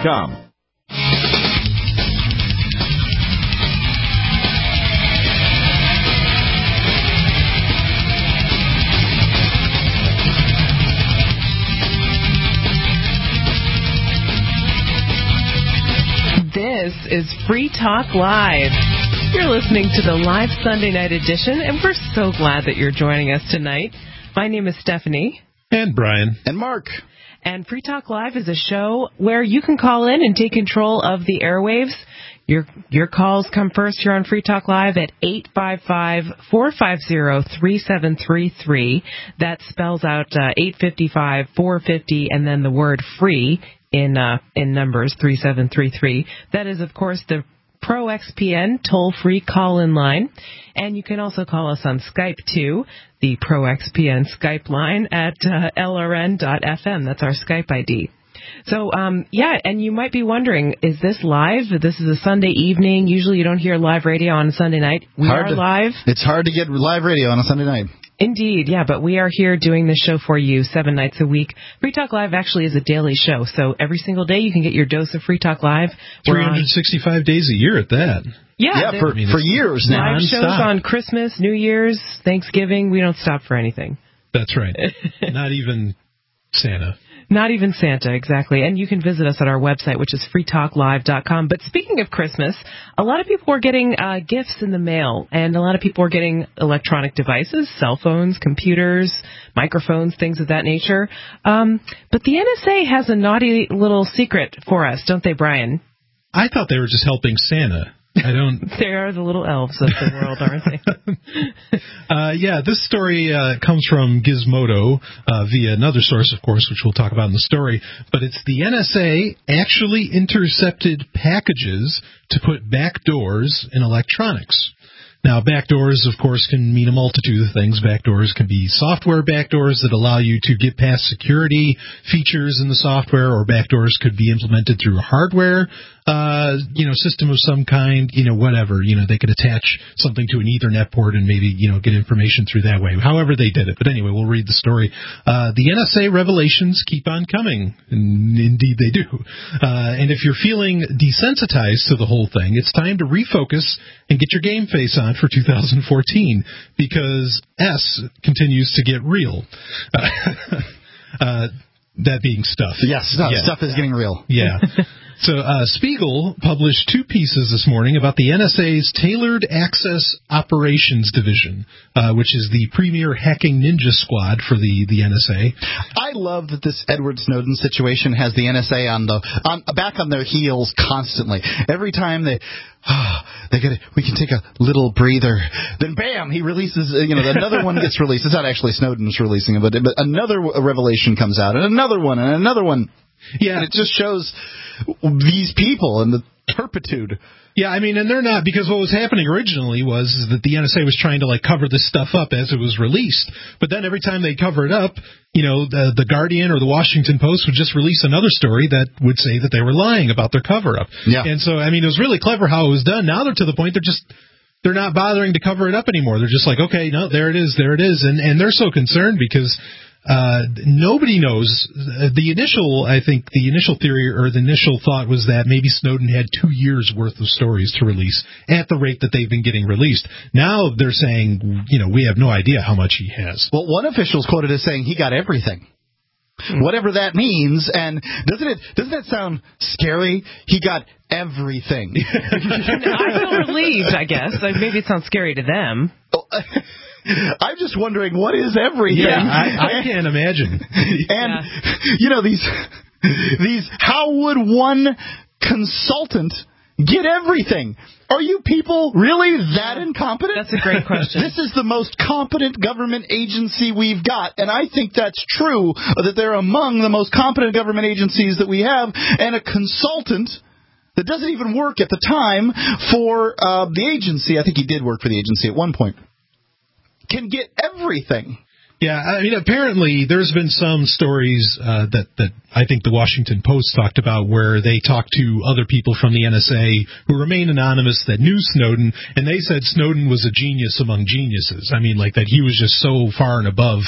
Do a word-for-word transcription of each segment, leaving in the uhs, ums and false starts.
com. This is Free Talk Live. You're listening to the live Sunday night edition, and we're so glad that you're joining us tonight. My name is Stephanie. And Brian. And Mark. And Free Talk Live is a show where you can call in and take control of the airwaves. Your your calls come first here on Free Talk Live at eight five five, four five zero, three seven three three. That spells out uh, eight five five, four five zero and then the word free in uh, in numbers three seven three three. That is, of course, the Pro X P N toll-free call-in line. And you can also call us on Skype, too, the Pro X P N Skype line at uh, L R N dot F M. That's our Skype I D. So, um, yeah, and you might be wondering, is this live? This is a Sunday evening. Usually you don't hear live radio on a Sunday night. We hard are to, live. It's hard to get live radio on a Sunday night. Indeed, yeah, but we are here doing this show for you seven nights a week. Free Talk Live actually is a daily show, so every single day you can get your dose of Free Talk Live. three hundred sixty-five days a year at that. Yeah, yeah for, I mean, for years now. Live shows on Christmas, New Year's, Thanksgiving. We don't stop for anything. That's right. Not even Santa. Not even Santa, exactly. And you can visit us at our website, which is free talk live dot com. But speaking of Christmas, a lot of people are getting uh, gifts in the mail, and a lot of people are getting electronic devices, cell phones, computers, microphones, things of that nature. Um, but the N S A has a naughty little secret for us, don't they, Brian? I thought they were just helping Santa. I don't. They are the little elves of the world, aren't they? uh, yeah, this story uh, comes from Gizmodo uh, via another source, of course, which we'll talk about in the story. But it's the N S A actually intercepted packages to put backdoors in electronics. Now, backdoors, of course, can mean a multitude of things. Backdoors can be software backdoors that allow you to get past security features in the software, or backdoors could be implemented through a hardware, uh, you know, system of some kind, you know, whatever. You know, they could attach something to an Ethernet port and maybe, you know, get information through that way. However they did it. But anyway, we'll read the story. Uh, the N S A revelations keep on coming. And indeed they do. Uh, and if you're feeling desensitized to the whole thing, it's time to refocus and get your game face on for two thousand fourteen, because S continues to get real. Uh, uh, that being stuff. Yes, stuff, yeah. stuff is getting real. Yeah. So uh, Spiegel published two pieces this morning about the N S A's Tailored Access Operations Division, uh, which is the premier hacking ninja squad for the, the N S A. I love that this Edward Snowden situation has the N S A on the on back on their heels constantly. Every time they oh, they get we can take a little breather, then bam, he releases. You know, another one gets released. It's not actually Snowden who's releasing it, but, but another revelation comes out, and another one, and another one. Yeah, and it just shows these people and the turpitude. Yeah, I mean, and they're not, because what was happening originally was that the N S A was trying to, like, cover this stuff up as it was released. But then every time they cover it up, you know, the, the Guardian or the Washington Post would just release another story that would say that they were lying about their cover-up. Yeah. And so, I mean, it was really clever how it was done. Now they're to the point they're just... They're not bothering to cover it up anymore. They're just like, okay, no, there it is, there it is. And, and they're so concerned because... Uh, nobody knows. Uh, the initial, I think, the initial theory or the initial thought was that maybe Snowden had two years worth of stories to release at the rate that they've been getting released. Now they're saying, you know, we have no idea how much he has. Well, one official's quoted as saying he got everything. Mm. Whatever that means, and doesn't it doesn't that sound scary? He got everything. I feel relieved, I guess. Like, maybe it sounds scary to them. I'm just wondering, what is everything? Yeah, I, I can't imagine. And, yeah. you know, these, these, how would one consultant get everything? Are you people really that incompetent? That's a great question. This is the most competent government agency we've got, and I think that's true, that they're among the most competent government agencies that we have, and a consultant that doesn't even work at the time for uh, the agency, I think he did work for the agency at one point, can get everything. Yeah, I mean, apparently there's been some stories uh, that, that I think the Washington Post talked about where they talked to other people from the N S A who remain anonymous that knew Snowden, and they said Snowden was a genius among geniuses. I mean, like that he was just so far and above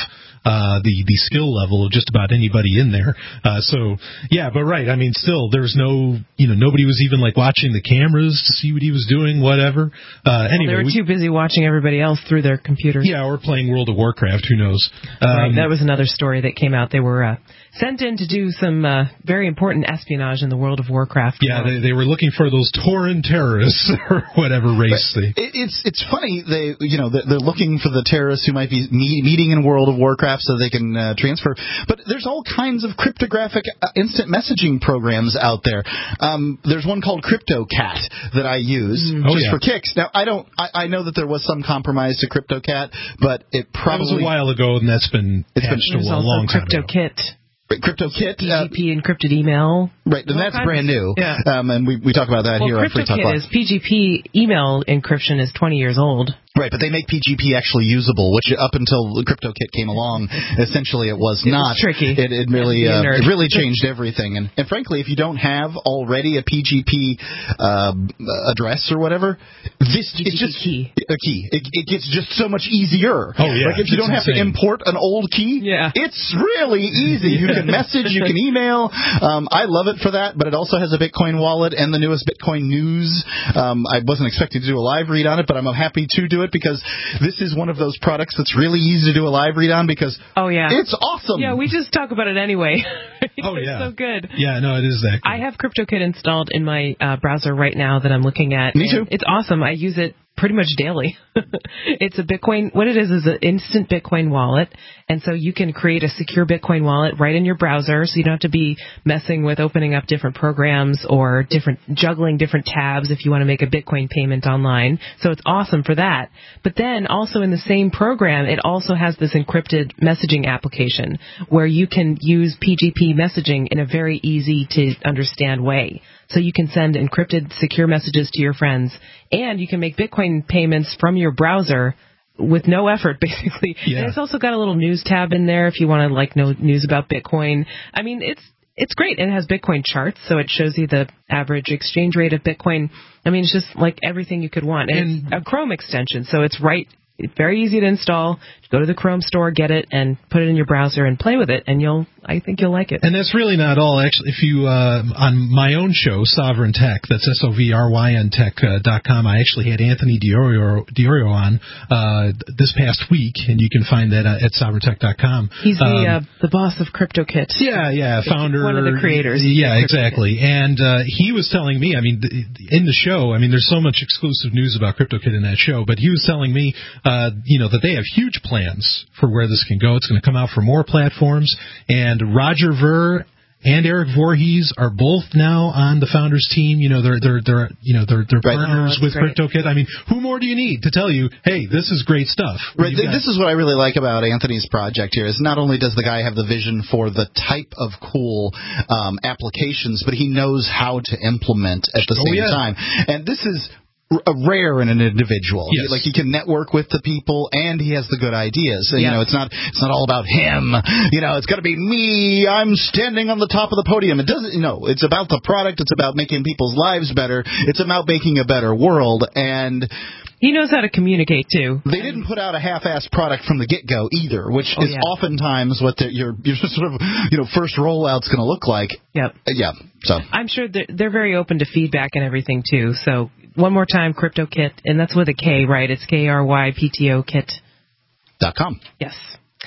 uh, the the skill level of just about anybody in there. Uh, so yeah, but right. I mean, still, there's no, you know, nobody was even like watching the cameras to see what he was doing, whatever. Uh, anyway, well, they were we, too busy watching everybody else through their computers. Yeah, or playing World of Warcraft. Who knows? Um, right, that was another story that came out. They were uh, sent in to do some uh, very important espionage in the World of Warcraft. Yeah, they, they were looking for those Tauren terrorists or whatever race they. It, it's it's funny they you know they're looking for the terrorists who might be meet, meeting in World of Warcraft so they can uh, transfer. But there's all kinds of cryptographic uh, instant messaging programs out there. Um, there's one called CryptoCat that I use mm. just oh, yeah. for kicks. Now I don't I, I know that there was some compromise to CryptoCat, but it probably that was a while ago, and that's been it's patched been a long time ago. CryptoKit. CryptoKit, P G P uh, encrypted email. Right, and that's brand new. Yeah. Um, and we we talk about that well, here on Free Talk Live. Is P G P email encryption is twenty years old. Right, but they make P G P actually usable, which up until CryptoKit came along, essentially it was it not. Was tricky. It, it really uh, it really changed everything. And, and frankly, if you don't have already a P G P uh, address or whatever, this P G P it's just key. a key. It, it gets just so much easier. Oh yeah, like if you don't have insane. to import an old key, yeah. it's really easy. You can message, you can email. Um, I love it for that, but it also has a Bitcoin wallet and the newest Bitcoin news. Um, I wasn't expecting to do a live read on it, but I'm happy to do it because this is one of those products that's really easy to do a live read on because oh yeah, it's awesome. Yeah, we just talk about it anyway. Oh it's yeah, so good. Yeah, no, it is that good. I have CryptoKit installed in my uh, browser right now that I'm looking at. Me too. It's awesome. I use it pretty much daily. It's a Bitcoin. What it is is an instant Bitcoin wallet, and so you can create a secure Bitcoin wallet right in your browser, so you don't have to be messing with opening up different programs or different juggling different tabs if you want to make a Bitcoin payment online. So it's awesome for that. But then also in the same program, it also has this encrypted messaging application where you can use P G P messaging in a very easy to understand way. So you can send encrypted secure messages to your friends, and you can make Bitcoin payments from your browser with no effort, basically. Yeah. And it's also got a little news tab in there if you want to like know news about Bitcoin. I mean, it's it's great. It has Bitcoin charts, so it shows you the average exchange rate of Bitcoin. I mean, it's just like everything you could want. And, and it's a Chrome extension, so it's right. It's very easy to install. Go to the Chrome store, get it, and put it in your browser and play with it, and you'll, I think you'll like it. And that's really not all. Actually, if you, uh, on my own show, Sovereign Tech, that's S O V R Y N Tech dot com, I actually had Anthony Diorio, Diorio on uh, this past week, and you can find that uh, at sovereign tech dot com. He's the um, uh, the boss of CryptoKit. Yeah, yeah, founder. One of the creators. Yeah, exactly. And uh, he was telling me, I mean, in the show, I mean, there's so much exclusive news about CryptoKit in that show, but he was telling me, uh, you know, that they have huge plans for where this can go. It's going to come out for more platforms. And Roger Ver and Eric Voorhees are both now on the founders team. You know, they're they're they're you know they're they're right. partners oh, with great. CryptoKit. I mean, who more do you need to tell you, hey, this is great stuff? Right. Th- this is what I really like about Anthony's project here is not only does the guy have the vision for the type of cool um, applications, but he knows how to implement at the oh, same yeah. time. And this is a rare in an individual. Yes. He, like he can network with the people, and he has the good ideas. And, yeah. You know, it's not it's not all about him. You know, it's got to be me. I'm standing on the top of the podium. It doesn't. You know, it's about the product. It's about making people's lives better. It's about making a better world. And he knows how to communicate too. They didn't put out a half-assed product from the get-go either, which oh, is yeah. oftentimes what the, your your sort of you know first rollout's going to look like. Yep. Uh, yeah. So I'm sure they're, they're very open to feedback and everything too. So one more time, CryptoKit, and that's with a K, right? It's K R Y P T O Kit. Dot com. Yes.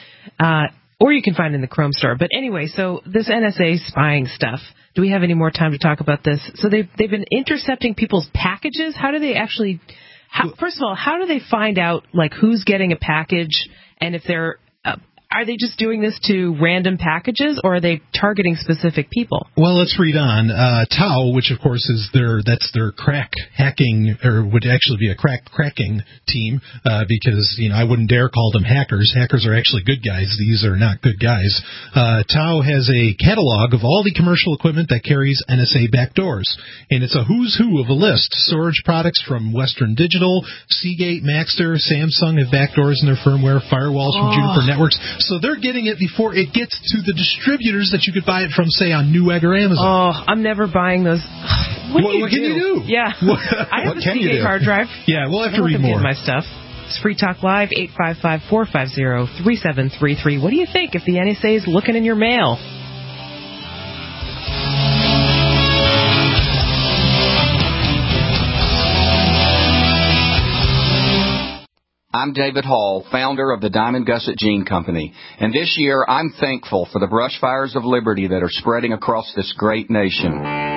Uh, or you can find it in the Chrome store. But anyway, so this N S A spying stuff. Do we have any more time to talk about this? So they've they've been intercepting people's packages. How do they actually? How, first of all, how do they find out like who's getting a package and if they're uh, are they just doing this to random packages or are they targeting specific people? Well, let's read on. Uh, Tau, which of course is their that's their crack hacking, or would actually be a crack cracking team, uh, because you know I wouldn't dare call them hackers. Hackers are actually good guys. These are not good guys. Uh, Tau has a catalog of all the commercial equipment that carries N S A backdoors, and it's a who's who of a list. Storage products from Western Digital, Seagate, Maxtor, Samsung have backdoors in their firmware. Firewalls from Oh. Juniper Networks. So they're getting it before it gets to the distributors that you could buy it from, say, on Newegg or Amazon. Oh, I'm never buying those. What, What- do you what can do? you do? Yeah. What- I have what a can you Seagate do? hard drive. Yeah, we'll have I to don't read want them more. in my stuff. It's Free Talk Live, eight five five, four five zero, three seven three three. What do you think if the N S A is looking in your mail? I'm David Hall, founder of the Diamond Gusset Jean Company, and this year I'm thankful for the brush fires of liberty that are spreading across this great nation.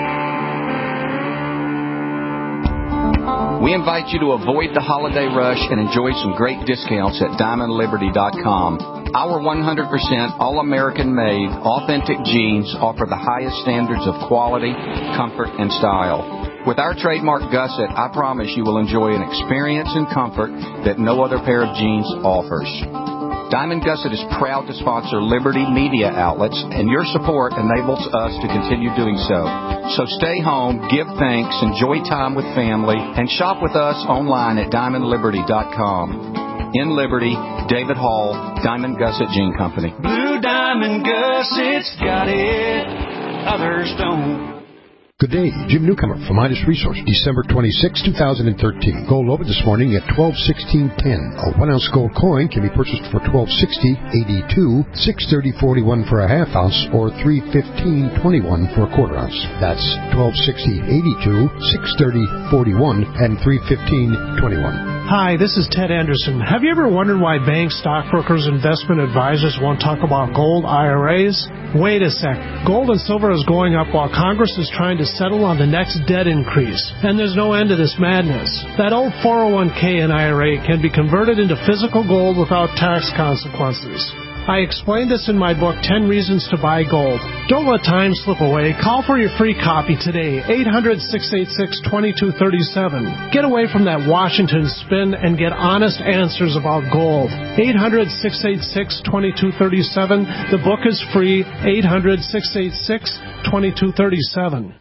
We invite you to avoid the holiday rush and enjoy some great discounts at diamond liberty dot com. Our one hundred percent all-American made, authentic jeans offer the highest standards of quality, comfort, and style. With our trademark gusset, I promise you will enjoy an experience and comfort that no other pair of jeans offers. Diamond Gusset is proud to sponsor Liberty media outlets, and your support enables us to continue doing so. So stay home, give thanks, enjoy time with family, and shop with us online at diamond liberty dot com. In Liberty, David Hall, Diamond Gusset Jean Company. Blue Diamond Gusset's got it, others don't. Good day, Jim Newcomer from Midas Resource, December twenty-sixth, twenty thirteen. Gold opened this morning at twelve sixteen ten. A one ounce gold coin can be purchased for twelve sixty eighty-two, six thirty forty-one for a half ounce, or three fifteen twenty-one for a quarter ounce. That's twelve sixty eighty-two, six thirty forty-one, and three fifteen twenty-one. Hi, this is Ted Anderson. Have you ever wondered why banks, stockbrokers, investment advisors won't talk about gold I R As? Wait a sec. Gold and silver is going up while Congress is trying to settle on the next debt increase. And there's no end to this madness. That old four oh one k and I R A can be converted into physical gold without tax consequences. I explained this in my book, ten Reasons to Buy Gold. Don't let time slip away. Call for your free copy today, eight hundred, six eight six, two two three seven. Get away from that Washington spin and get honest answers about gold. eight hundred, six eight six, two two three seven. The book is free, eight hundred, six eight six, two two three seven.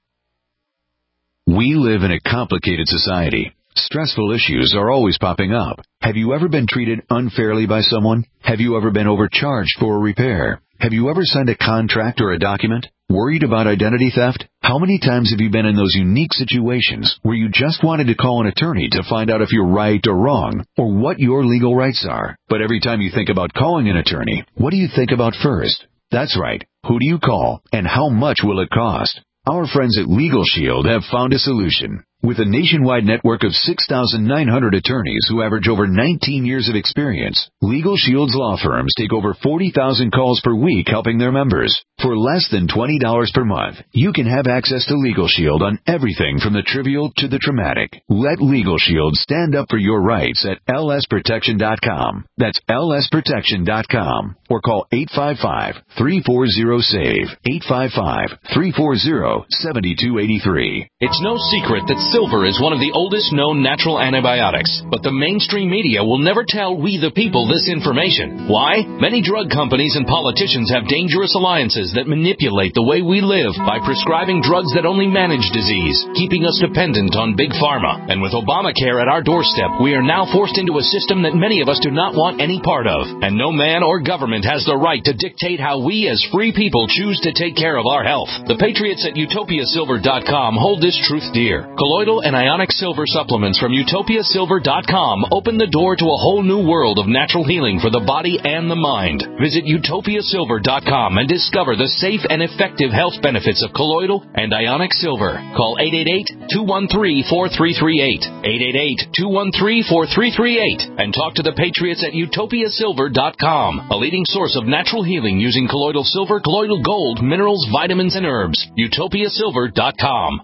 We live in a complicated society. Stressful issues are always popping up. Have you ever been treated unfairly by someone? Have you ever been overcharged for a repair? Have you ever signed a contract or a document? Worried about identity theft? How many times have you been in those unique situations where you just wanted to call an attorney to find out if you're right or wrong, or what your legal rights are? But every time you think about calling an attorney, what do you think about first? That's right. Who do you call, and how much will it cost? Our friends at Legal Shield have found a solution. With a nationwide network of six thousand nine hundred attorneys who average over nineteen years of experience, Legal Shield's law firms take over forty thousand calls per week helping their members. For less than twenty dollars per month, you can have access to Legal Shield on everything from the trivial to the traumatic. Let Legal Shield stand up for your rights at L S protection dot com. That's L S protection dot com. Or call eight five five, three four zero, S A V E, eight five five, three four zero, seven two eight three. It's no secret that silver is one of the oldest known natural antibiotics, but the mainstream media will never tell we the people this information. Why? Many drug companies and politicians have dangerous alliances that manipulate the way we live by prescribing drugs that only manage disease, keeping us dependent on big pharma. And with Obamacare at our doorstep, we are now forced into a system that many of us do not want any part of. And no man or government has the right to dictate how we as free people choose to take care of our health. The patriots at utopia silver dot com hold this truth dear. Colloidal and ionic silver supplements from utopia silver dot com open the door to a whole new world of natural healing for the body and the mind. Visit utopia silver dot com and discover the safe and effective health benefits of colloidal and ionic silver. Call eight eight eight, two one three, four three three eight, eight eight eight, two one three, four three three eight, and talk to the patriots at utopia silver dot com, a leading source of natural healing using colloidal silver, colloidal gold, minerals, vitamins, and herbs. utopia silver dot com.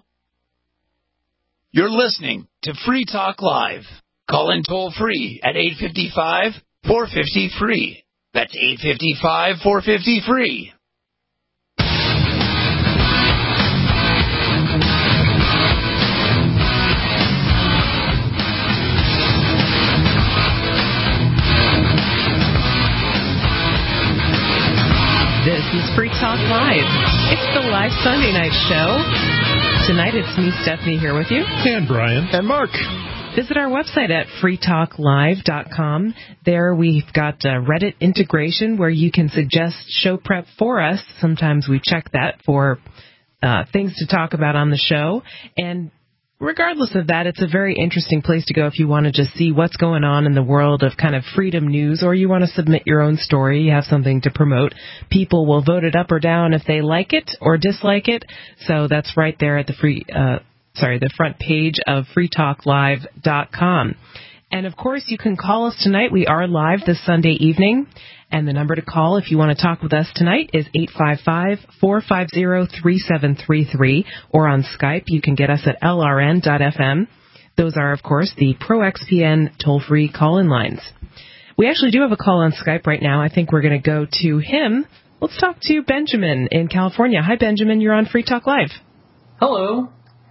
You're listening to Free Talk Live. Call in toll free at eight five five, four five zero, free. That's eight five five, four five zero, free. This is Free Talk Live. It's the live Sunday night show. Tonight it's me, Stephanie, here with you. And Brian. And Mark. Visit our website at free talk live dot com. There we've got a Reddit integration where you can suggest show prep for us. Sometimes we check that for uh, things to talk about on the show. And regardless of that, it's a very interesting place to go if you want to just see what's going on in the world of kind of freedom news, or you want to submit your own story, you have something to promote. People will vote it up or down if they like it or dislike it. So that's right there at the free, uh, sorry, the front page of free talk live dot com. And, of course, you can call us tonight. We are live this Sunday evening. And the number to call if you want to talk with us tonight is eight five five, four five zero, three seven three three. Or on Skype, you can get us at L R N dot F M. Those are, of course, the Pro X P N toll-free call-in lines. We actually do have a call on Skype right now. I think we're going to go to him. Let's talk to Benjamin in California. Hi, Benjamin. You're on Free Talk Live. Hello.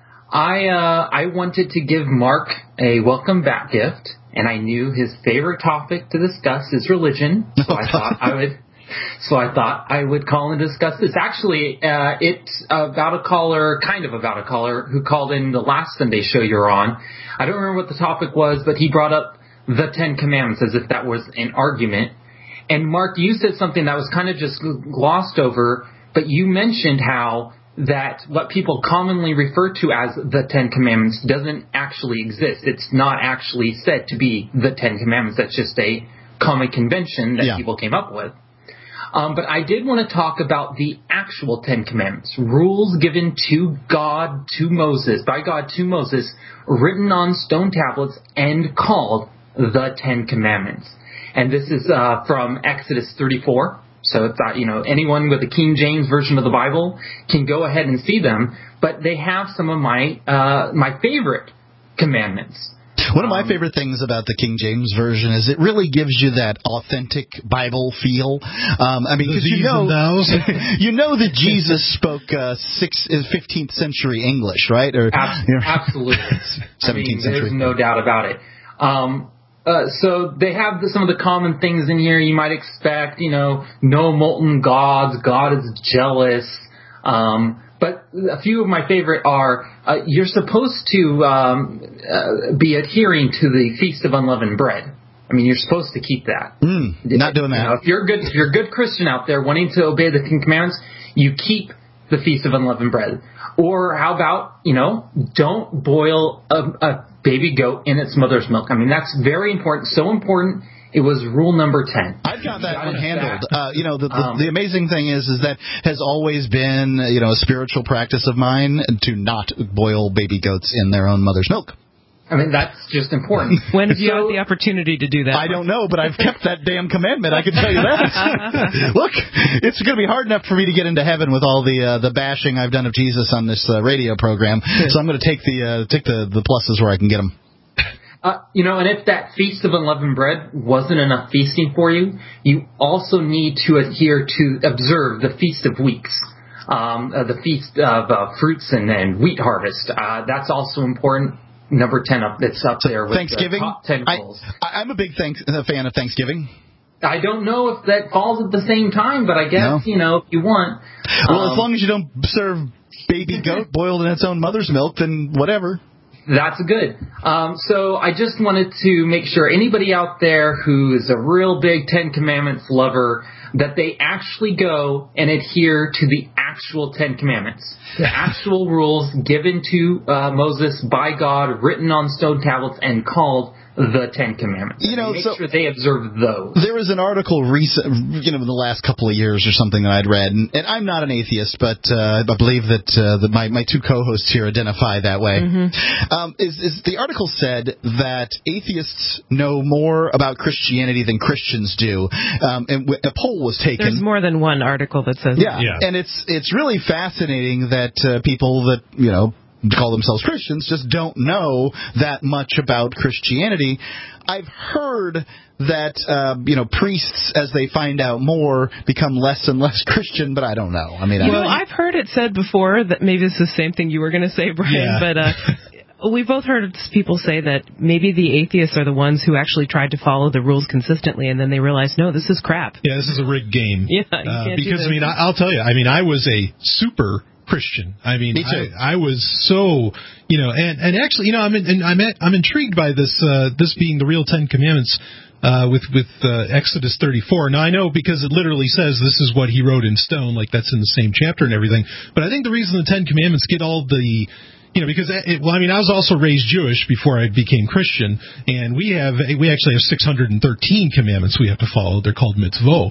I uh, I wanted to give Mark a welcome back gift, and I knew his favorite topic to discuss is religion, so I thought I would. So I thought I would call and discuss this. Actually, uh, it's about a caller, kind of about a caller who called in the last Sunday show you were on. I don't remember what the topic was, but he brought up the Ten Commandments as if that was an argument. And Mark, you said something that was kind of just glossed over, but you mentioned how that what people commonly refer to as the Ten Commandments doesn't actually exist. It's not actually said to be the Ten Commandments. That's just a common convention that yeah. people came up with. Um, but I did want to talk about the actual Ten Commandments, rules given to God, to Moses, by God to Moses, written on stone tablets and called the Ten Commandments. And this is uh, from Exodus thirty-four. So it's not, you know, anyone with the King James version of the Bible can go ahead and see them. But they have some of my uh, my favorite commandments. One of my favorite things about the King James Version is it really gives you that authentic Bible feel. Um, I mean, because you know, you know that Jesus spoke uh, six, fifteenth century English, right? Or absolutely, seventeenth I mean, century. There's no doubt about it. Um, Uh, so they have the, some of the common things in here you might expect, you know, no molten gods, God is jealous. Um, but a few of my favorite are, uh, you're supposed to um, uh, be adhering to the Feast of Unleavened Bread. I mean, you're supposed to keep that. Mm, not doing that. You know, if you're a good, if you're a good Christian out there wanting to obey the Ten Commandments, you keep the Feast of Unleavened Bread. Or how about, you know, don't boil a, a baby goat in its mother's milk. I mean, that's very important. So important, it was rule number ten. I've got that one handled. Uh, you know, the, the, um, the amazing thing is, is that has always been, you know, a spiritual practice of mine to not boil baby goats in their own mother's milk. I mean, that's just important. When have you so, had the opportunity to do that? I don't know, but I've kept that damn commandment. I can tell you that. Look, it's going to be hard enough for me to get into heaven with all the uh, the bashing I've done of Jesus on this uh, radio program. So I'm going to take the uh, take the, the pluses where I can get them. Uh, you know, and if that Feast of Unleavened Bread wasn't enough feasting for you, you also need to adhere to observe the Feast of Weeks. Um, uh, the Feast of uh, Fruits and, and Wheat Harvest. Uh, that's also important. Number ten up, that's up there with Thanksgiving. The top ten rules. I, I'm a big thanks, a fan of Thanksgiving. I don't know if that falls at the same time, but I guess, no. you know, if you want. Well, um, as long as you don't serve baby goat boiled in its own mother's milk, then whatever. That's good. Um, so I just wanted to make sure anybody out there who is a real big Ten Commandments lover, that they actually go and adhere to the actual Ten Commandments. The actual rules given to uh, Moses by God, written on stone tablets, and called the Ten Commandments. You know, make so sure they observe those. There was an article recent, you know, in the last couple of years or something that I'd read, and, and I'm not an atheist, but uh, I believe that uh, the, my my two co-hosts here identify that way. Mm-hmm. Um, is, is the article said that atheists know more about Christianity than Christians do, um, and a poll was taken. There's more than one article that says yeah, that. Yeah, and it's it's really fascinating that uh, people that you know. call themselves Christians just don't know that much about Christianity. I've heard that uh, you know priests, as they find out more, become less and less Christian, but I don't know. I mean, I well, I've heard it said before that maybe it's the same thing you were going to say, Brian, yeah. but uh, we both heard people say that maybe the atheists are the ones who actually tried to follow the rules consistently, and then they realized, no, this is crap. Yeah, this is a rigged game. Yeah, you uh, can't because do this. I mean, I, I'll tell you, I mean, I was a super Christian. I mean, Me too. I, I was so, you know, and, and actually, you know, I'm in, and I'm at, I'm intrigued by this uh, this being the real Ten Commandments uh, with with uh, Exodus thirty-four. Now I know because it literally says this is what he wrote in stone, like that's in the same chapter and everything. But I think the reason the Ten Commandments get all the You know, because it, well, I mean, I was also raised Jewish before I became Christian, and we have we actually have six hundred thirteen commandments we have to follow. They're called mitzvot,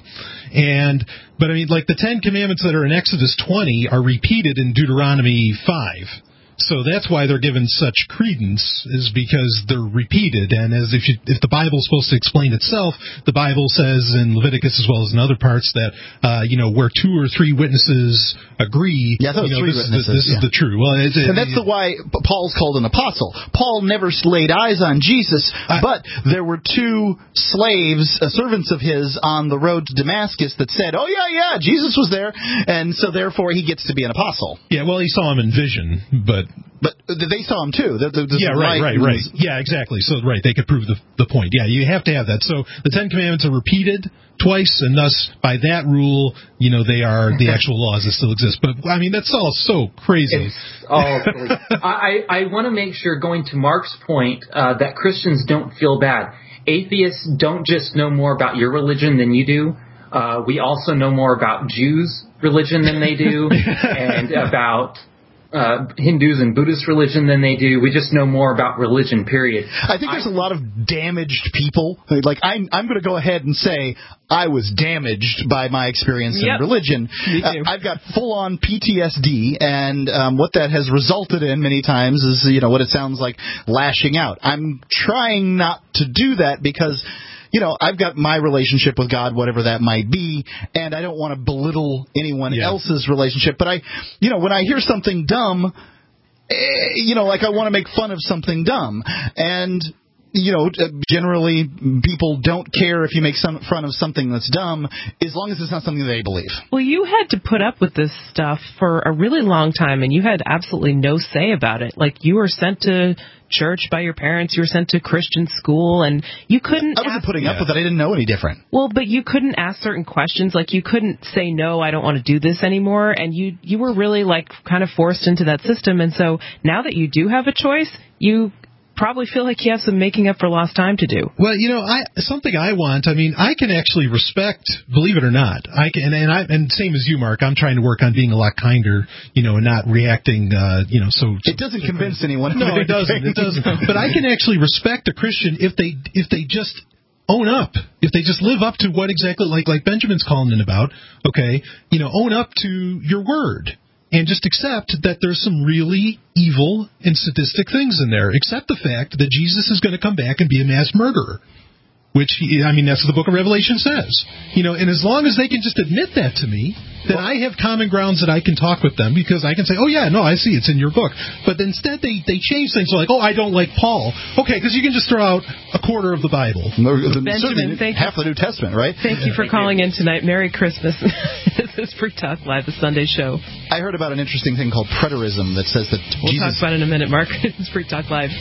and but I mean, like the Ten Commandments that are in Exodus twenty are repeated in Deuteronomy five. So that's why they're given such credence, is because they're repeated. And as if you, if the Bible's supposed to explain itself, the Bible says in Leviticus as well as in other parts that uh, you know, where two or three witnesses agree, yeah, those you know, three this, witnesses, this yeah. is the true. Well, it's, and that's the why Paul's called an apostle. Paul never laid eyes on Jesus, I, but there were two slaves, uh, servants of his, on the road to Damascus that said, "Oh yeah, yeah, Jesus was there," and so therefore he gets to be an apostle. Yeah, well, he saw him in vision, but. But they saw him too. The, the, the yeah, right, right, right. Yeah, exactly. So, right, they could prove the the point. Yeah, you have to have that. So the Ten Commandments are repeated twice, and thus, by that rule, you know, they are the actual laws that still exist. But, I mean, that's all so crazy. It's all silly. I, I want to make sure, going to Mark's point, uh, that Christians don't feel bad. Atheists don't just know more about your religion than you do. Uh, we also know more about Jews' religion than they do, and about... Uh, Hindus and Buddhist religion than they do. We just know more about religion, period. I think there's I, a lot of damaged people. Like, I'm, I'm going to go ahead and say I was damaged by my experience yep. in religion. Me too. Uh, I've got full-on P T S D, and um, what that has resulted in many times is, you know, what it sounds like lashing out. I'm trying not to do that because... You know, I've got my relationship with God, whatever that might be, and I don't want to belittle anyone yeah. else's relationship. But I, you know, when I hear something dumb, eh, you know, like I want to make fun of something dumb. And, you know, generally people don't care if you make some fun of something that's dumb, as long as it's not something they believe. Well, you had to put up with this stuff for a really long time, and you had absolutely no say about it. Like, you were sent to church by your parents, you were sent to Christian school, and you couldn't... I wasn't ask, putting up yeah. with it. I didn't know any different. Well, but you couldn't ask certain questions. Like, you couldn't say, no, I don't want to do this anymore, and you you were really, like, kind of forced into that system. And so now that you do have a choice, you... probably feel like you have some making up for lost time to do. Well, you know, I something I want. I mean, I can actually respect, believe it or not. I can, and I and same as you, Mark. I'm trying to work on being a lot kinder, you know, and not reacting, uh, you know. So, so it doesn't so convince crazy. anyone. No, it doesn't. It doesn't. But I can actually respect a Christian if they if they just own up, if they just live up to what exactly like like Benjamin's calling in about. Okay, you know, own up to your word. And just accept that there's some really evil and sadistic things in there. Accept the fact that Jesus is going to come back and be a mass murderer. Which, I mean, that's what the book of Revelation says. You know, and as long as they can just admit that to me, then I have common grounds that I can talk with them, because I can say, oh, yeah, no, I see, it's in your book. But instead they, they change things like, oh, I don't like Paul. Okay, because you can just throw out a quarter of the Bible. No, the, Benjamin, thank half you. the New Testament, right? Thank you for calling in tonight. Merry Christmas. This is Free Talk Live, the Sunday show. I heard about an interesting thing called preterism that says that we'll Jesus... talk about it in a minute, Mark. It's Free Talk Live.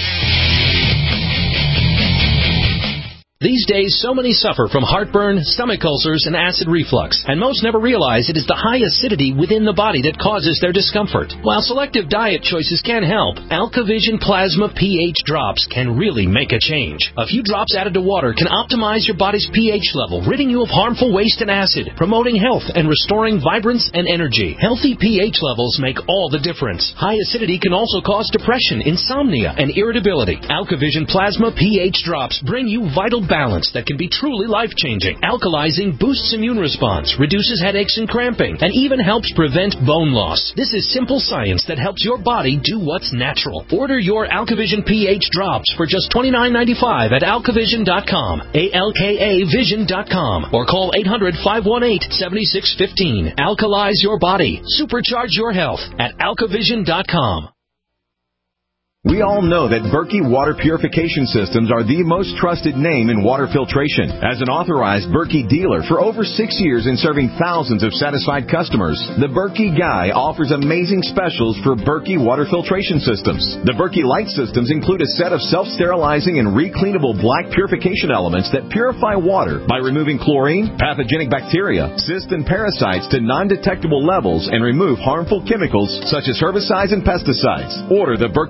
These days, so many suffer from heartburn, stomach ulcers, and acid reflux, and most never realize it is the high acidity within the body that causes their discomfort. While selective diet choices can help, AlkaVision Plasma pH Drops can really make a change. A few drops added to water can optimize your body's pH level, ridding you of harmful waste and acid, promoting health and restoring vibrance and energy. Healthy pH levels make all the difference. High acidity can also cause depression, insomnia, and irritability. AlkaVision Plasma pH Drops bring you vital balance that can be truly life-changing. Alkalizing boosts immune response, reduces headaches and cramping, and even helps prevent bone loss. This is simple science that helps your body do what's natural. Order your AlkaVision pH Drops for just twenty-nine ninety-five at alkavision dot com, A L K A vision dot com, or call eight hundred, five one eight, seven six one five. Alkalize your body. Supercharge your health at alkavision dot com. We all know that Berkey Water Purification Systems are the most trusted name in water filtration. As an authorized Berkey dealer for over six years and serving thousands of satisfied customers, the Berkey Guy offers amazing specials for Berkey Water Filtration Systems. The Berkey Light Systems include a set of self-sterilizing and recleanable black purification elements that purify water by removing chlorine, pathogenic bacteria, cysts, and parasites to non-detectable levels and remove harmful chemicals such as herbicides and pesticides. Order the Berkey Light Systems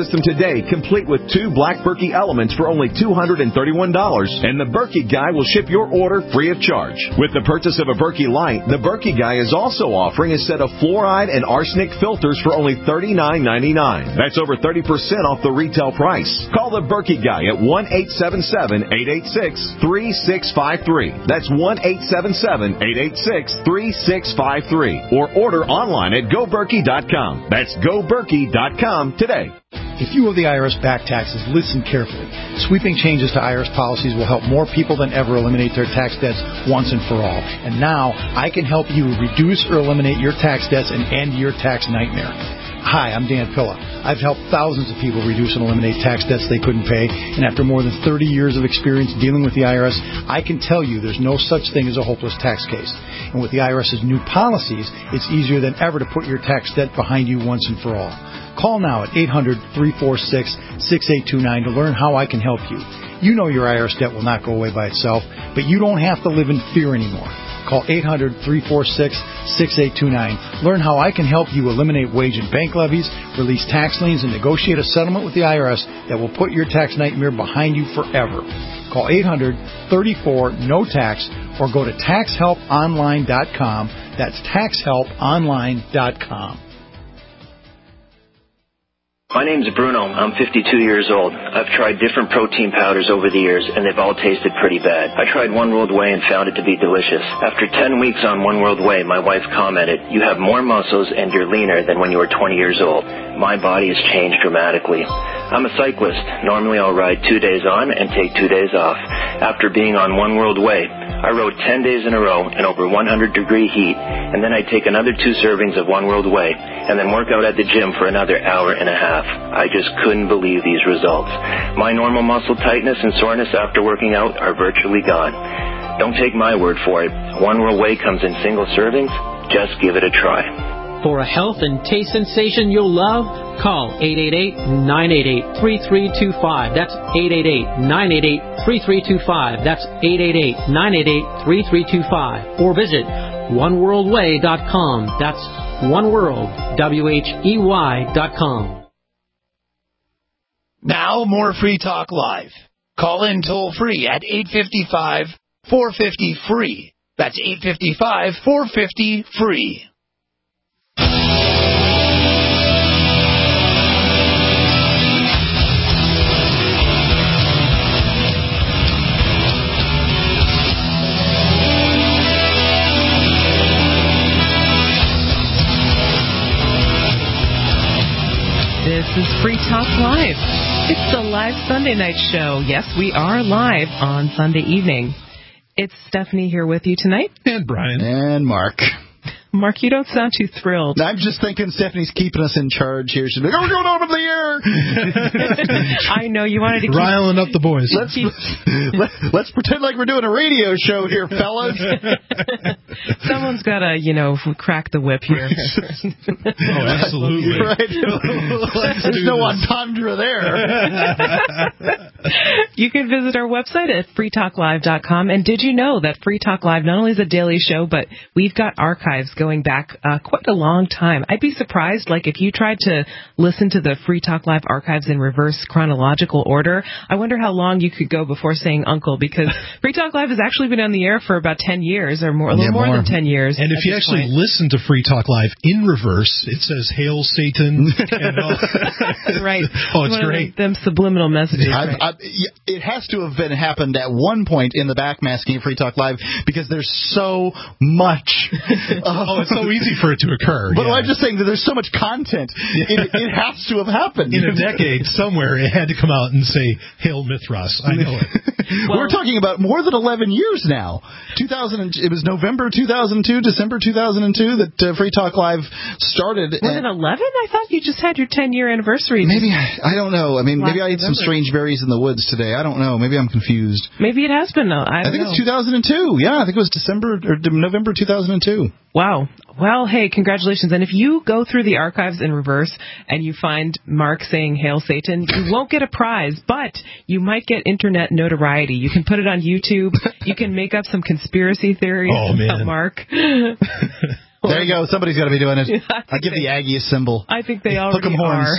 system today, complete with two Black Berkey elements for only two hundred thirty-one dollars, and the Berkey Guy will ship your order free of charge. With the purchase of a Berkey Light, the Berkey Guy is also offering a set of fluoride and arsenic filters for only thirty-nine ninety-nine. That's over thirty percent off the retail price. Call the Berkey Guy at one eight seven seven, eight eight six, three six five three. That's one eight seven seven, eight eight six, three six five three. Or order online at go berkey dot com. That's go berkey dot com today. If you owe the I R S back taxes, listen carefully. Sweeping changes to I R S policies will help more people than ever eliminate their tax debts once and for all. And now, I can help you reduce or eliminate your tax debts and end your tax nightmare. Hi, I'm Dan Pilla. I've helped thousands of people reduce and eliminate tax debts they couldn't pay, and after more than thirty years of experience dealing with the I R S, I can tell you there's no such thing as a hopeless tax case. And with the IRS's new policies, it's easier than ever to put your tax debt behind you once and for all. Call now at eight hundred, three four six, six eight two nine to learn how I can help you. You know your I R S debt will not go away by itself, but you don't have to live in fear anymore. Call eight hundred, three four six, six eight two nine. Learn how I can help you eliminate wage and bank levies, release tax liens, and negotiate a settlement with the I R S that will put your tax nightmare behind you forever. Call eight hundred, thirty-four, no tax or go to tax help online dot com. That's tax help online dot com. My name's Bruno. I'm fifty-two years old. I've tried different protein powders over the years, and they've all tasted pretty bad. I tried One World Whey and found it to be delicious. After ten weeks on One World Whey, my wife commented, "You have more muscles and you're leaner than when you were twenty years old." My body has changed dramatically. I'm a cyclist. Normally I'll ride two days on and take two days off. After being on One World Whey, I rode ten days in a row in over one hundred degree heat, and then I take another two servings of One World Whey, and then work out at the gym for another hour and a half. I just couldn't believe these results. My normal muscle tightness and soreness after working out are virtually gone. Don't take my word for it. One World Whey comes in single servings. Just give it a try. For a health and taste sensation you'll love, call eight eight eight, nine eight eight, three three two five. That's eight eight eight, nine eight eight, three three two five. That's eight eight eight, nine eight eight, three three two five. Or visit one world way dot com. That's oneworld, W H E Y dot com. Now, more Free Talk Live. Call in toll free at eight five five, four five zero, free. That's eight five five, four five zero, free. This is Free Talk Live. It's the live Sunday night show. Yes, we are live on Sunday evening. It's Stephanie here with you tonight. And Brian. And Mark. Mark, you don't sound too thrilled. I'm just thinking Stephanie's keeping us in charge here. She's like, oh, we're going over the air. I know, you wanted to keep... riling up the boys. Let's, let's, let's pretend like we're doing a radio show here, fellas. Someone's got to, you know, crack the whip here. Oh, absolutely. Right. There's no entendre there. You can visit our website at free talk live dot com. And did you know that Free Talk Live not only is a daily show, but we've got archives going back uh, quite a long time. I'd be surprised, like, if you tried to listen to the Free Talk Live archives in reverse chronological order, I wonder how long you could go before saying uncle, because Free Talk Live has actually been on the air for about ten years, or more, a little yeah, more. more than ten years. And if you actually point. listen to Free Talk Live in reverse, it says, "Hail Satan." And all. Right. Oh, it's One great. Of them, them subliminal messages. I've, I've, it has to have been happened at one point in the backmasking of Free Talk Live, because there's so much. Oh, it's so easy for it to occur. But yeah. I'm just saying that there's so much content. It, it has to have happened. In a decade, somewhere, it had to come out and say, "Hail Mithras." I know it. Well, we're talking about more than eleven years now. two thousand, it was November two thousand two, December two thousand two that uh, Free Talk Live started. More than eleven? I thought you just had your ten-year anniversary. Maybe, I don't know. I mean, maybe I ate some strange berries in the woods today. I don't know. Maybe I'm confused. Maybe it has been, though. I, I think know. it's two thousand two. Yeah, I think it was December or November two thousand two. Wow. Well, hey, congratulations. And if you go through the archives in reverse and you find Mark saying "Hail Satan," you won't get a prize, but you might get internet notoriety. You can put it on YouTube. You can make up some conspiracy theories oh, about man. Mark. There you go. Somebody's got to be doing it. I'll give the Aggie a symbol. I think they already Hook 'em horns.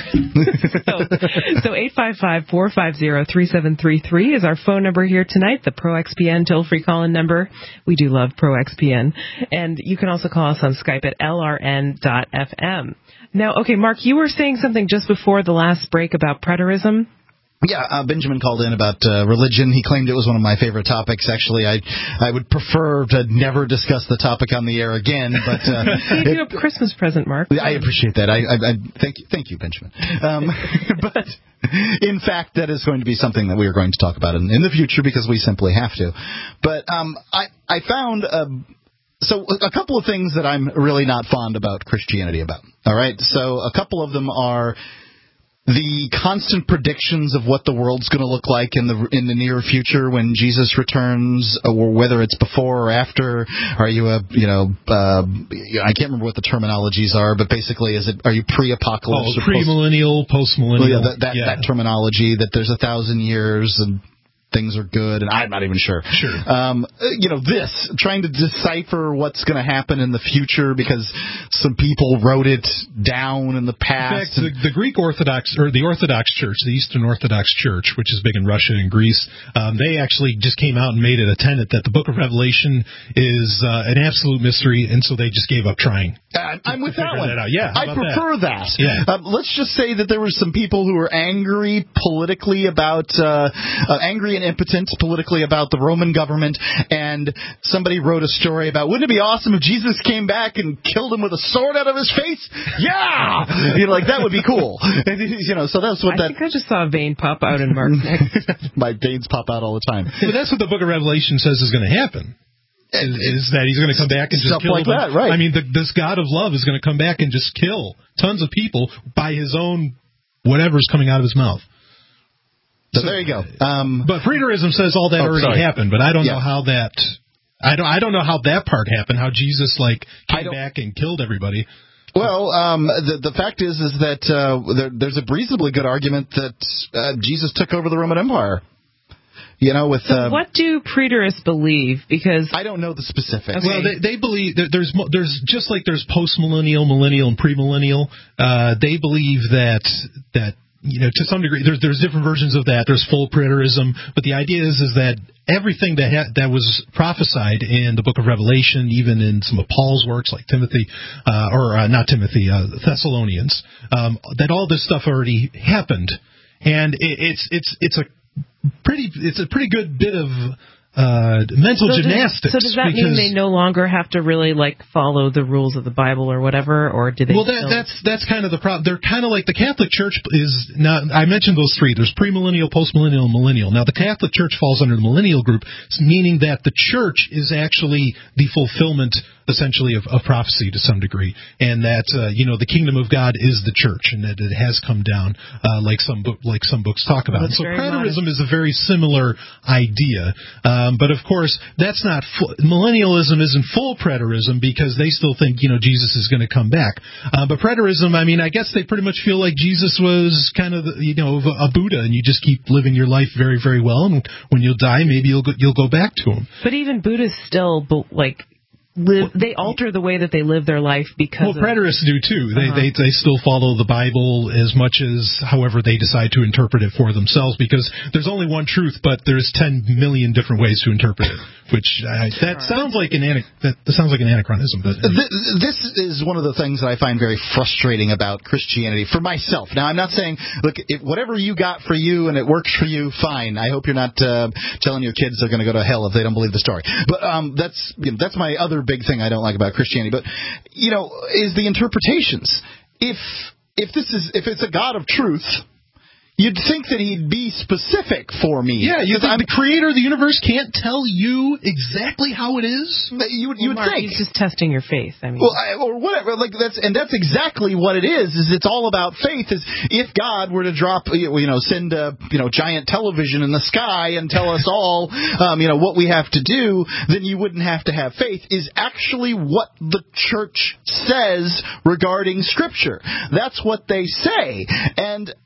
are. so eight five five, four five zero, three seven three three is our phone number here tonight, the Pro X P N toll-free call-in number. We do love Pro X P N. And you can also call us on Skype at L R N dot F M. Now, okay, Mark, you were saying something just before the last break about preterism. Yeah, uh, Benjamin called in about uh, religion. He claimed it was one of my favorite topics. Actually, I I would prefer to never discuss the topic on the air again. But uh, gave you a Christmas present, Mark. I appreciate that. I, I, I thank you, thank you, Benjamin. Um, but in fact, that is going to be something that we are going to talk about in, in the future because we simply have to. But um, I I found. Uh, So a couple of things that I'm really not fond about Christianity about. All right, so a couple of them are the constant predictions of what the world's going to look like in the in the near future when Jesus returns, or whether it's before or after. Are you a you know uh, I can't remember what the terminologies are, but basically, is it are you pre-apocalypse? Oh, premillennial, post-millennial. Well, yeah, that that, yeah. that terminology that there's a thousand years and things are good, and I'm not even sure. Sure. Um, you know, this, trying to decipher what's going to happen in the future because some people wrote it down in the past. In fact, the, the Greek Orthodox, or the Orthodox Church, the Eastern Orthodox Church, which is big in Russia and Greece, um, they actually just came out and made it a tenet that the book of Revelation is uh, an absolute mystery, and so they just gave up trying. Uh, I'm with that one. That yeah, I prefer that. that. Yeah. Um, let's just say that there were some people who were angry politically about, uh, uh, angry and impotent politically about the Roman government, and somebody wrote a story about, wouldn't it be awesome if Jesus came back and killed him with a sword out of his face? Yeah! You know, like, that would be cool. You know, so that's what I that... think I just saw a vein pop out in Mark's neck. My veins pop out all the time. But that's what the book of Revelation says is going to happen. Is, is that he's going to come back and just Stuff kill like them. that, right. I mean, the, this God of love is going to come back and just kill tons of people by his own whatever's coming out of his mouth. So, so there you go. Um, but preterism says all that oh, already sorry. happened, but I don't yeah. know how that. I don't. I don't know how that part happened. How Jesus like came back and killed everybody. Well, um, the the fact is is that uh, there, there's a reasonably good argument that uh, Jesus took over the Roman Empire. You know, with so uh, what do preterists believe? Because I don't know the specifics. Okay. Well, they, they believe that there's there's just like there's post-millennial, millennial, and premillennial. Uh, they believe that that. You know, to some degree, there's there's different versions of that. There's full preterism, but the idea is is that everything that ha- that was prophesied in the Book of Revelation, even in some of Paul's works like Timothy, uh, or uh, not Timothy, uh, Thessalonians, um, that all this stuff already happened, and it, it's it's it's a pretty it's a pretty good bit of uh, mental so gymnastics. Does, so does that mean they no longer have to really like follow the rules of the Bible or whatever, or do they? Well, that, that's that's kind of the problem. They're kind of like the Catholic Church is not. I mentioned those three. There's premillennial, postmillennial, and millennial. Now, the Catholic Church falls under the millennial group, meaning that the Church is actually the fulfillment, essentially, of, of prophecy to some degree, and that uh, you know the kingdom of God is the Church, and that it has come down, uh, like some book, like some books talk about. Well, so modern. preterism is a very similar idea. Um, but of course, that's not full, millennialism isn't full preterism because they still think you know Jesus is going to come back. Uh, but preterism, I mean, I guess they pretty much feel like Jesus was kind of the, you know a Buddha, and you just keep living your life very very well, and when you'll die, maybe you'll go, you'll go back to him. But even Buddhists still like. Live, they alter the way that they live their life because well, of, preterists do too. They, uh-huh. they they still follow the Bible as much as however they decide to interpret it for themselves, because there's only one truth, but there's ten million different ways to interpret it. Which uh, that sounds like an anic- that, that sounds like an anachronism. But, uh, this is one of the things that I find very frustrating about Christianity for myself. Now, I'm not saying look, if whatever you got for you and it works for you, fine. I hope you're not uh, telling your kids they're going to go to hell if they don't believe the story. But um, that's you know, that's my other big thing I don't like about Christianity, but you know, is the interpretations. If if this is if it's a God of truth, you'd think that he'd be specific for me. Yeah, you think the creator of the universe can't tell you exactly how it is? You would you well, would Mark, think he's just testing your faith. I mean, well, I, or whatever. Like that's and that's exactly what it is. Is it's all about faith. Is if God were to drop, you know, send a you know giant television in the sky and tell us all, um, you know, what we have to do, then you wouldn't have to have faith. Is actually what the church says regarding Scripture. That's what they say, and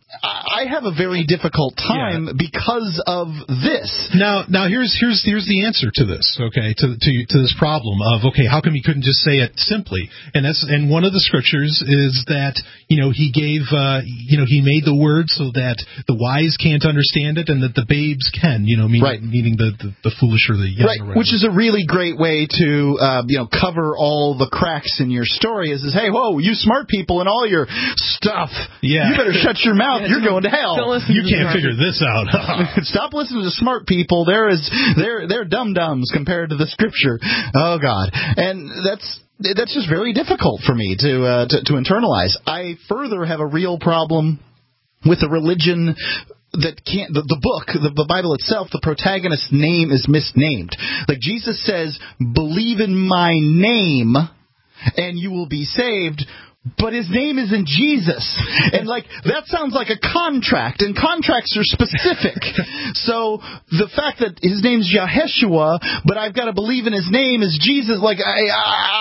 I have a very difficult time yeah. because of this. Now, now here's here's here's the answer to this. Okay, to to to this problem of okay, how come he couldn't just say it simply? And that's and one of the scriptures is that you know he gave uh, you know he made the word so that the wise can't understand it and that the babes can. You know, meaning right. meaning the, the the foolish or the young. Right, which is a really great way to uh, you know cover all the cracks in your story. Is is hey, whoa, you smart people and all your stuff. Yeah, you better shut your mouth. You're going to hell. You can't figure this out. Stop listening to smart people. There is they're they're dum dums compared to the scripture. Oh God, and that's that's just very difficult for me to uh, to, to internalize. I further have a real problem with a religion that can't, the, the book, the, the Bible itself, the protagonist's name is misnamed. Like Jesus says, believe in my name and you will be saved. But his name isn't Jesus. And, like, that sounds like a contract, and contracts are specific. So the fact that his name's Yaheshua, but I've got to believe in his name is Jesus, like, I,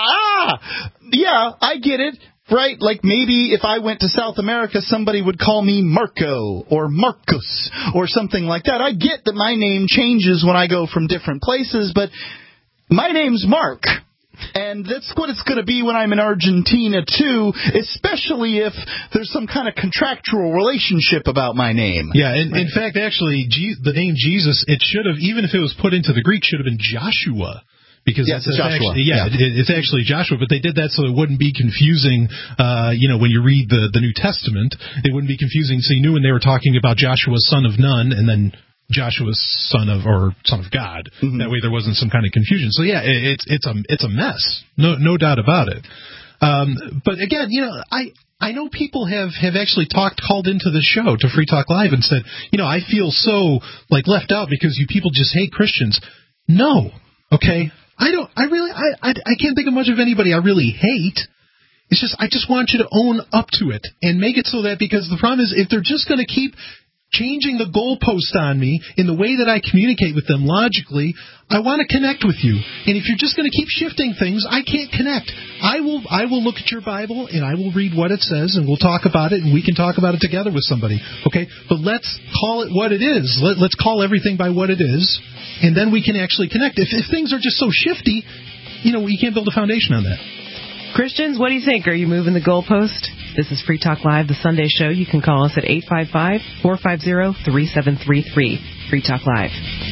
ah, yeah, I get it. Right? Like maybe if I went to South America, somebody would call me Marco or Marcus or something like that. I get that my name changes when I go from different places, but my name's Mark. And that's what it's going to be when I'm in Argentina, too, especially if there's some kind of contractual relationship about my name. Yeah, and in fact, actually, G- the name Jesus, it should have, even if it was put into the Greek, should have been Joshua. Because yes, it's, it's Joshua. Actually, yeah, yeah. It, it's actually Joshua, but they did that so it wouldn't be confusing, uh, you know, when you read the, the New Testament, it wouldn't be confusing, so you knew when they were talking about Joshua, son of Nun, and then Joshua's son of or son of God. Mm-hmm. That way there wasn't some kind of confusion. So yeah, it, it's it's a it's a mess. No no doubt about it. Um, but again, you know, I I know people have, have actually talked called into the show to Free Talk Live and said, you know, I feel so like left out because you people just hate Christians. No, okay, I don't. I really I I, I can't think of much of anybody I really hate. It's just I just want you to own up to it and make it so that because the problem is if they're just going to keep changing the goalpost on me in the way that I communicate with them logically, I want to connect with you. And if you're just going to keep shifting things, I can't connect. I will I will look at your Bible, and I will read what it says, and we'll talk about it, and we can talk about it together with somebody. Okay? But let's call it what it is. Let, let's call everything by what it is, and then we can actually connect. If, if things are just so shifty, you know, you can't build a foundation on that. Christians, what do you think? Are you moving the goalpost? This is Free Talk Live, the Sunday show. You can call us at eight five five, four five zero, three seven three three. Free Talk Live.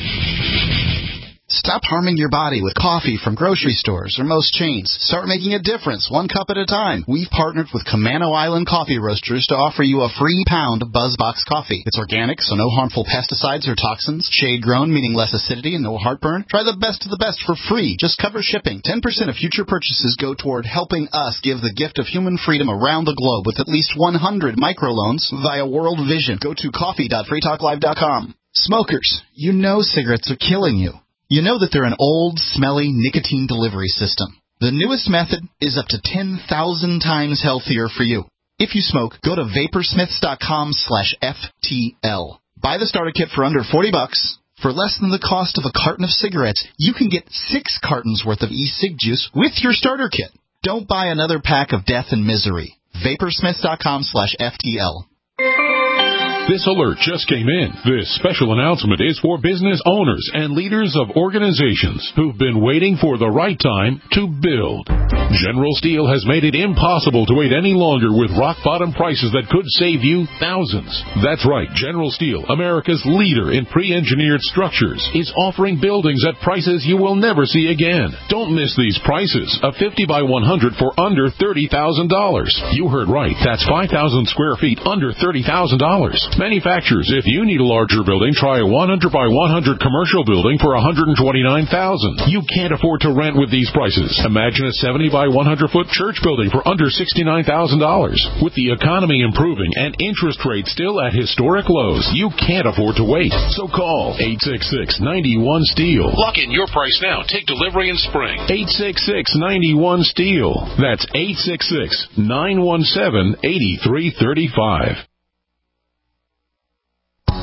Stop harming your body with coffee from grocery stores or most chains. Start making a difference, one cup at a time. We've partnered with Camano Island Coffee Roasters to offer you a free pound of BuzzBox coffee. It's organic, so no harmful pesticides or toxins. Shade-grown, meaning less acidity and no heartburn. Try the best of the best for free. Just cover shipping. ten percent of future purchases go toward helping us give the gift of human freedom around the globe with at least one hundred microloans via World Vision. Go to coffee dot free talk live dot com. Smokers, you know cigarettes are killing you. You know that they're an old, smelly nicotine delivery system. The newest method is up to ten thousand times healthier for you. If you smoke, go to vaporsmiths dot com slash F T L. Buy the starter kit for under forty bucks. For less than the cost of a carton of cigarettes, you can get six cartons worth of e-cig juice with your starter kit. Don't buy another pack of death and misery. vaporsmiths dot com slash F T L. This alert just came in. This special announcement is for business owners and leaders of organizations who've been waiting for the right time to build. General Steel has made it impossible to wait any longer with rock-bottom prices that could save you thousands. That's right. General Steel, America's leader in pre-engineered structures, is offering buildings at prices you will never see again. Don't miss these prices. A fifty by one hundred for under thirty thousand dollars. You heard right. That's five thousand square feet under thirty thousand dollars. Manufacturers, if you need a larger building, try a one hundred by one hundred commercial building for one hundred twenty-nine thousand dollars. You can't afford to rent with these prices. Imagine a seventy by one hundred foot church building for under sixty-nine thousand dollars. With the economy improving and interest rates still at historic lows, you can't afford to wait. So call eight six six, nine one, STEEL. Lock in your price now. Take delivery in spring. eight six six, nine one, STEEL. That's eight six six, nine one seven, eight three three five.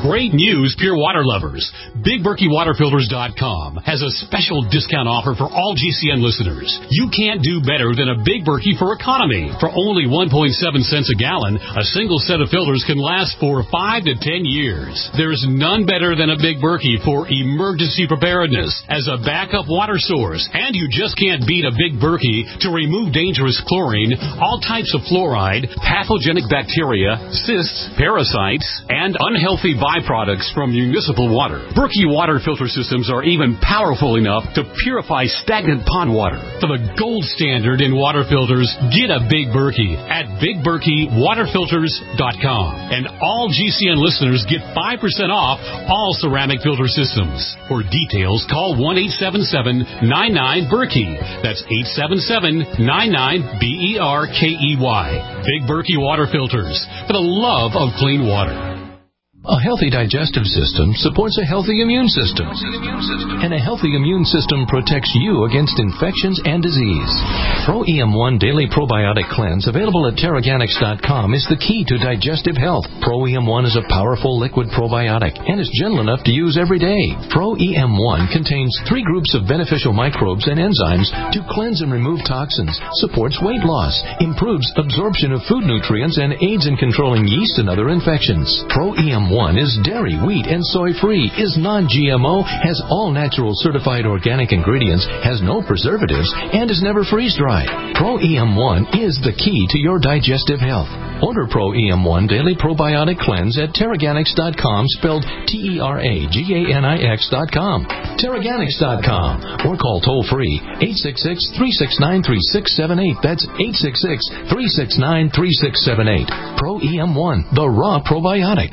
Great news, pure water lovers. Big Berkey Water Filters dot com has a special discount offer for all G C N listeners. You can't do better than a Big Berkey for economy. For only one point seven cents a gallon, a single set of filters can last for five to ten years. There's none better than a Big Berkey for emergency preparedness as a backup water source. And you just can't beat a Big Berkey to remove dangerous chlorine, all types of fluoride, pathogenic bacteria, cysts, parasites, and unhealthy byproducts from municipal water. Berkey water filter systems are even powerful enough to purify stagnant pond water. For the gold standard in water filters, get a Big Berkey at Big Berkey Water Filters dot com. And all G C N listeners get five percent off all ceramic filter systems. For details, call one eight seven seven, nine nine, Berkey. That's eight seven seven, nine nine, B E R K E Y. Big Berkey Water Filters, for the love of clean water. A healthy digestive system supports a healthy immune system. And a healthy immune system protects you against infections and disease. Pro E M one Daily Probiotic Cleanse, available at Terraganics dot com, is the key to digestive health. Pro E M one is a powerful liquid probiotic and is gentle enough to use every day. Pro E M one contains three groups of beneficial microbes and enzymes to cleanse and remove toxins, supports weight loss, improves absorption of food nutrients, and aids in controlling yeast and other infections. Pro E M one is dairy, wheat, and soy-free, is non-G M O, has all natural certified organic ingredients, has no preservatives, and is never freeze-dried. Pro E M one is the key to your digestive health. Order Pro E M one Daily Probiotic Cleanse at Terraganics dot com, spelled T E R A G A N I X dot com. Terraganics dot com, or call toll-free eight six six, three six nine, three six seven eight. That's eight six six, three six nine, three six seven eight. Pro E M one, the raw probiotic.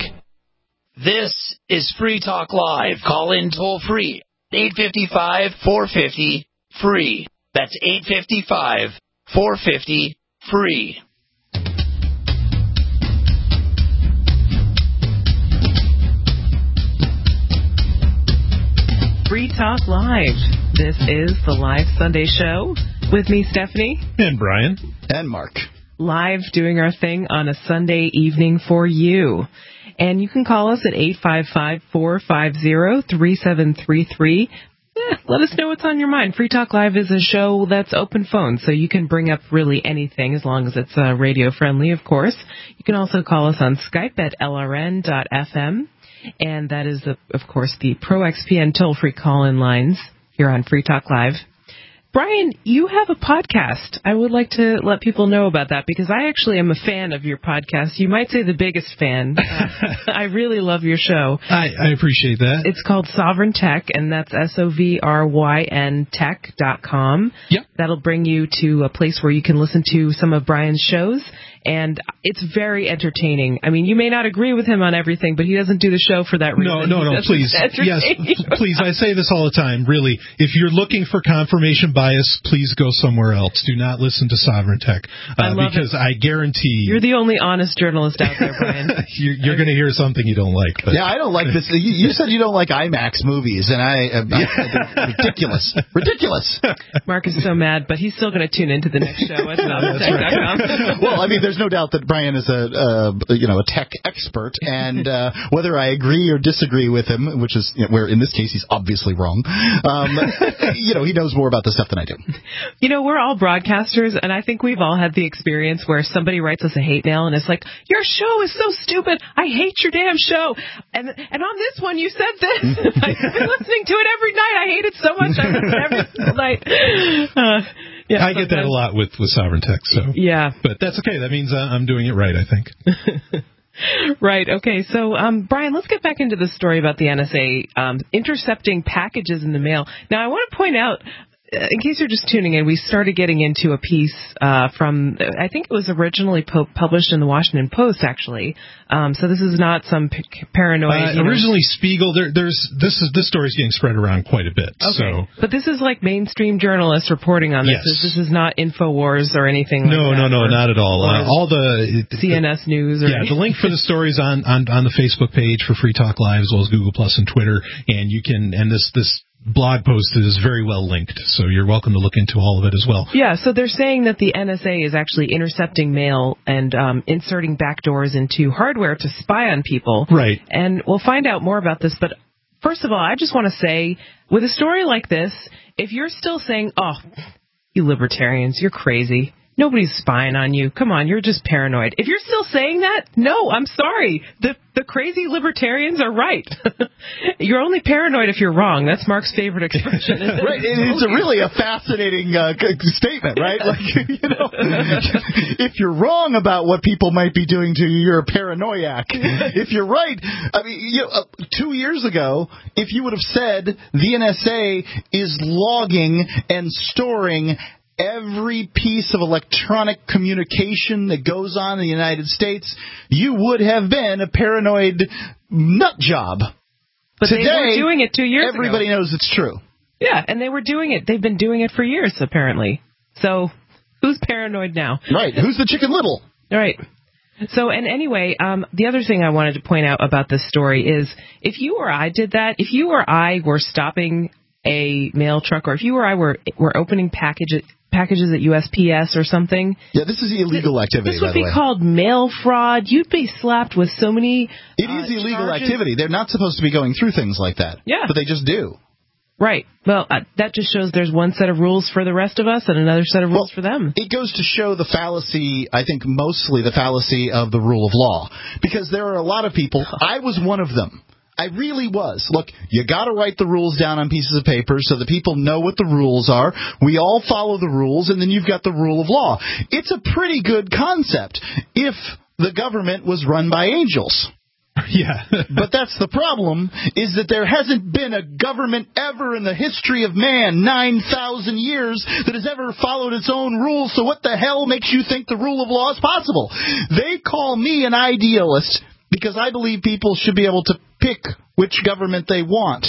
This is Free Talk Live. Call in toll free. eight five five, four five zero, free. That's eight five five, four five zero, free. Free Talk Live. This is the live Sunday show with me, Stephanie. And Brian. And Mark. Live doing our thing on a Sunday evening for you. And you can call us at eight five five, four five zero, three seven three three. Eh, let us know what's on your mind. Free Talk Live is a show that's open phone, so you can bring up really anything as long as it's uh, radio friendly, of course. You can also call us on Skype at L R N dot F M, and that is, the, of course, the Pro X P N toll-free call-in lines here on Free Talk Live. Brian, you have a podcast. I would like to let people know about that because I actually am a fan of your podcast. You might say the biggest fan. Uh, I really love your show. I, I appreciate that. It's called Sovereign Tech, and that's S O V R Y N tech dot com. Yep. That'll bring you to a place where you can listen to some of Brian's shows. And it's very entertaining. I mean, you may not agree with him on everything, but he doesn't do the show for that reason. No, no, no, please. Yes, please. I say this all the time, really. If you're looking for confirmation bias, please go somewhere else. Do not listen to Sovereign Tech. Uh, I love because it. I guarantee... You're the only honest journalist out there, Brian. you're you're going to hear something you don't like. But. Yeah, I don't like this. You, you said you don't like IMAX movies, and I... Uh, I ridiculous. Ridiculous. Mark is so mad, but he's still going to tune into the next show at sovereign tech dot com. Well, I mean, there's no doubt that Brian is a, uh, you know, a tech expert, and uh, whether I agree or disagree with him, which is you know, where in this case he's obviously wrong, um, you know, he knows more about this stuff than I do. You know, we're all broadcasters, and I think we've all had the experience where somebody writes us a hate mail, and it's like, your show is so stupid. I hate your damn show. And and on this one, you said this. I've been listening to it every night. I hate it so much. I listen every single night. Uh, Yeah, I get that a lot with, with Sovereign Tech, so. Yeah. But that's okay. That means uh, I'm doing it right, I think. Right. Okay. So, um, Brian, let's get back into the story about the N S A um, intercepting packages in the mail. Now, I want to point out, in case you're just tuning in, we started getting into a piece uh, from, I think it was originally po- published in the Washington Post, actually. Um, so this is not some p- paranoid. Uh, you know, originally Spiegel. There, there's this is this story's getting spread around quite a bit. Okay. So. But this is like mainstream journalists reporting on this. Yes. This is not InfoWars or anything no, like that. No, no, no, not at all. Uh, all the C N S News. Or yeah, the link for the stories on, on on the Facebook page for Free Talk Live as well as Google Plus and Twitter, and you can and this this. blog post is very well linked, so you're welcome to look into all of it as well. Yeah, so they're saying that the N S A is actually intercepting mail and um, inserting backdoors into hardware to spy on people. Right. And we'll find out more about this, but first of all, I just want to say, with a story like this, if you're still saying, oh, you libertarians, you're crazy, nobody's spying on you, come on, you're just paranoid. If you're still saying that, no, I'm sorry. The the crazy libertarians are right. You're only paranoid if you're wrong. That's Mark's favorite expression. Isn't Right, it? it's a really a fascinating uh, statement, right? Like, you know, if you're wrong about what people might be doing to you, you're a paranoiac. If you're right, I mean, you know, uh, two years ago, if you would have said the N S A is logging and storing every piece of electronic communication that goes on in the United States, you would have been a paranoid nut job. But Today, they were doing it two years everybody ago. knows it's true. Yeah, and they were doing it. They've been doing it for years, apparently. So who's paranoid now? Right. Who's the Chicken Little? Right. So, and anyway, um, the other thing I wanted to point out about this story is if you or I did that, if you or I were stopping a mail truck, or if you or I were were opening packages packages at U S P S or something. Yeah, this is illegal activity, This would by the be way. called mail fraud. You'd be slapped with so many It uh, is illegal charges. activity. They're not supposed to be going through things like that. Yeah. But they just do. Right. Well, uh, that just shows there's one set of rules for the rest of us and another set of rules well, for them. It goes to show the fallacy, I think mostly the fallacy of the rule of law. Because there are a lot of people, I was one of them. I really was. Look, you got to write the rules down on pieces of paper so that people know what the rules are. We all follow the rules, and then you've got the rule of law. It's a pretty good concept if the government was run by angels. Yeah. But that's the problem, is that there hasn't been a government ever in the history of man, nine thousand years, that has ever followed its own rules. So what the hell makes you think the rule of law is possible? They call me an idealist because I believe people should be able to pick which government they want.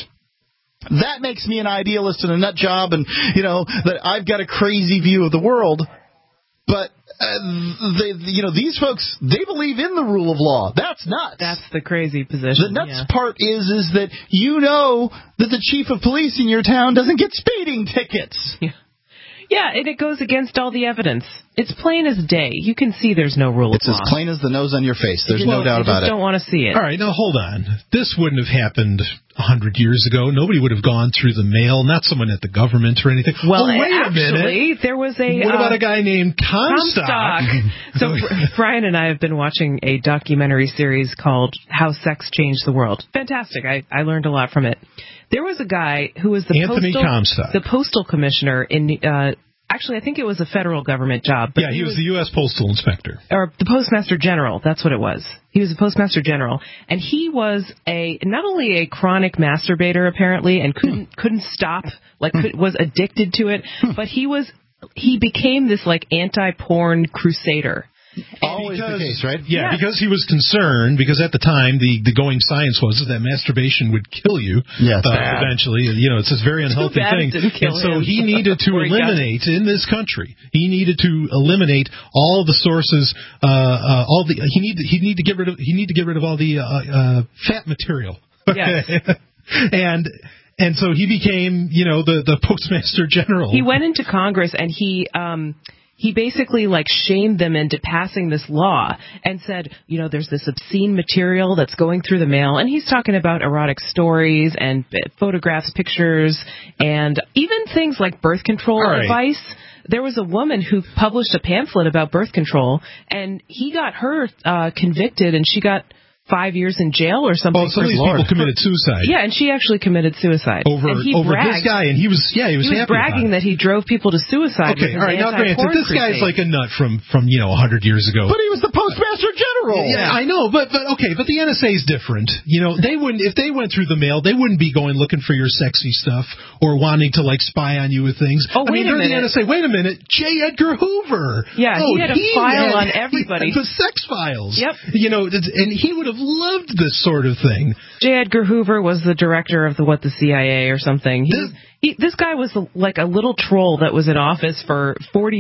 That makes me an idealist and a nut job, and, you know, that I've got a crazy view of the world. But, uh, they, you know, these folks, they believe in the rule of law. That's nuts. That's the crazy position. The nuts yeah. part is, is that you know that the chief of police in your town doesn't get speeding tickets. Yeah. Yeah, and it goes against all the evidence. It's plain as day. You can see there's no rule It's of as law. plain as the nose on your face. There's you no doubt about it. You just don't want to see it. All right, now hold on. This wouldn't have happened a hundred years ago. Nobody would have gone through the mail, not someone at the government or anything. Well, oh, wait actually, a minute. there was a... What uh, about a guy named Comstock? Comstock. So Brian and I have been watching a documentary series called How Sex Changed the World. Fantastic. I, I learned a lot from it. There was a guy who was the Anthony postal, Comstock. the postal commissioner in... Uh, Actually, I think it was a federal government job. But yeah, he was, was the U S Postal Inspector. Or the Postmaster General, that's what it was. He was a Postmaster General. And he was a not only a chronic masturbator, apparently, and couldn't hmm. couldn't stop, like could, was addicted to it, but he was he became this like anti-porn crusader. Always because, the case, right? Yeah, yeah, because he was concerned, because at the time the, the going science was that masturbation would kill you yeah, uh, eventually. You know, it's this very unhealthy thing. And so he needed to eliminate, in this country, he needed to eliminate all the sources, uh, uh, all the, he needed, he needed to get rid of, he needed to get rid of all the, uh, uh, fat material. Yes. and, and so he became, you know, the, the Postmaster General. He went into Congress and he, um, He basically, like, shamed them into passing this law and said, you know, there's this obscene material that's going through the mail. And he's talking about erotic stories and photographs, pictures, and even things like birth control right. advice. There was a woman who published a pamphlet about birth control, and he got her uh, convicted, and she got five years in jail or something. Well, some of these Lord. people committed suicide. Yeah, and she actually committed suicide. Over, and he over bragged, this guy, and he was, yeah, he was, he was happy bragging about it. that he drove people to suicide. Okay, with his all right, now granted, this guy's crusade. like a nut from, from you know, a hundred years ago. But he was the Postmaster General. Yeah, I know, but, but okay, but the N S A is different. You know, they wouldn't, if they went through the mail, they wouldn't be going looking for your sexy stuff or wanting to, like, spy on you with things. Oh, I wait mean, a they're minute. the N S A. Wait a minute, J. Edgar Hoover. Yeah, oh, he had a file had, on everybody. The sex files. Yep. You know, and he would have loved this sort of thing. J. Edgar Hoover was the director of the what the C I A or something. He, This, he, this guy was like a little troll that was in office for forty,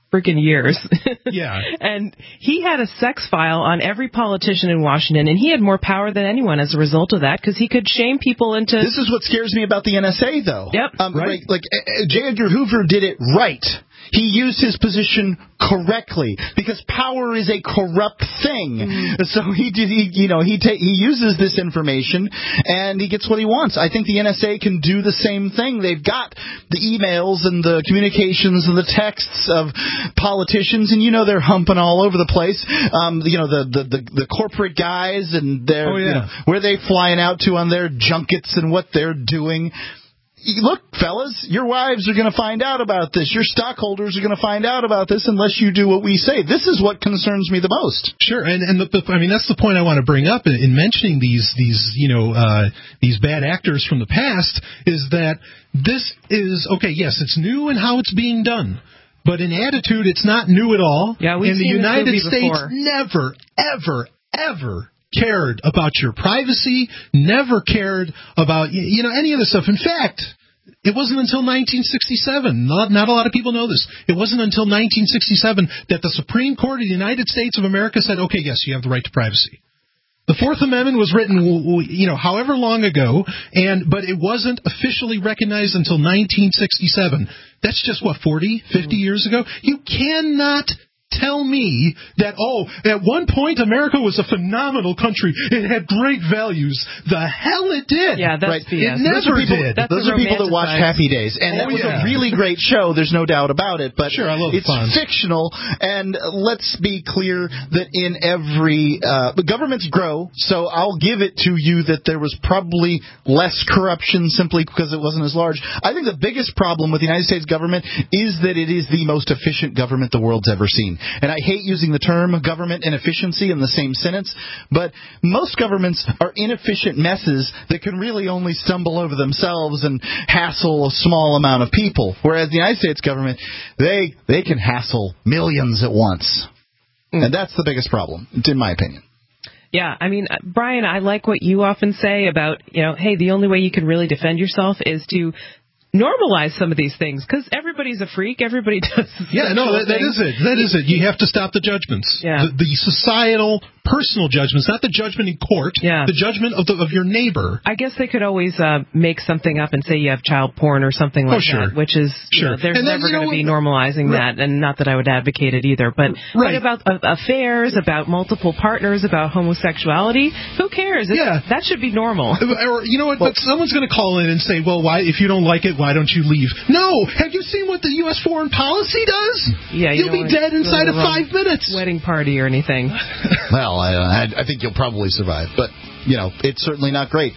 freaking years. Yeah. And he had a sex file on every politician in Washington, and he had more power than anyone as a result of that because he could shame people into... This is what scares me about the N S A, though. Yep. Um, right. Like, like uh, J. Edgar Hoover did it right. He used his position correctly because power is a corrupt thing. Mm. So he did, he, you know, he ta- he uses this information and he gets what he wants. I think the N S A can do the same thing. They've got the emails and the communications and the texts of politicians, and you know they're humping all over the place. Um, you know the the the, the corporate guys and their oh, yeah. you know, where they flying out to on their junkets and what they're doing. Look, fellas, your wives are going to find out about this. Your stockholders are going to find out about this unless you do what we say. This is what concerns me the most. Sure, and and the, the, I mean that's the point I want to bring up in, in mentioning these these you know uh, these bad actors from the past is that this is okay. Yes, it's new in how it's being done. But in attitude, it's not new at all. Yeah, we've and the seen United this movie States before. never, ever, ever cared about your privacy, never cared about, you know, any of this stuff. In fact, it wasn't until nineteen sixty-seven, not, not a lot of people know this, it wasn't until nineteen sixty-seven that the Supreme Court of the United States of America said, okay, yes, you have the right to privacy. The Fourth Amendment was written, you know, however long ago, and but it wasn't officially recognized until nineteen sixty-seven. That's just, what, forty, fifty years ago? You cannot tell me that, oh, at one point America was a phenomenal country. It had great values. The hell it did. Yeah, that's right. B S. It never those are people, did. That's those are people that watch Happy Days, and oh, that was yeah. a really great show. There's no doubt about it. But sure, I love it's fun. fictional, and let's be clear that in every uh, the governments grow. So I'll give it to you that there was probably less corruption simply because it wasn't as large. I think the biggest problem with the United States government is that it is the most efficient government the world's ever seen. And I hate using the term government and efficiency in the same sentence, but most governments are inefficient messes that can really only stumble over themselves and hassle a small amount of people. Whereas the United States government, they they can hassle millions at once. Mm. And that's the biggest problem, in my opinion. Yeah, I mean, Brian, I like what you often say about, you know, hey, the only way you can really defend yourself is to normalize some of these things, because everybody's a freak. Everybody does. Yeah, no, that, that is it. That is it. You have to stop the judgments. Yeah. The, the societal, personal judgments, not the judgment in court. Yeah. The judgment of the, of your neighbor. I guess they could always uh, make something up and say you have child porn or something like oh, sure. that, which is, sure. you know, there's and never going to be normalizing right. that, and not that I would advocate it either. But right. what about uh, affairs, about multiple partners, about homosexuality? Who cares? It's, yeah. That should be normal. Or, you know what, well, but someone's going to call in and say, well, why? If you don't like it, why don't you leave? No! Have you seen what the U S foreign policy does? Yeah, you You'll be dead inside of five minutes. Wedding party or anything. Well, I, I think you'll probably survive, but, you know, it's certainly not great.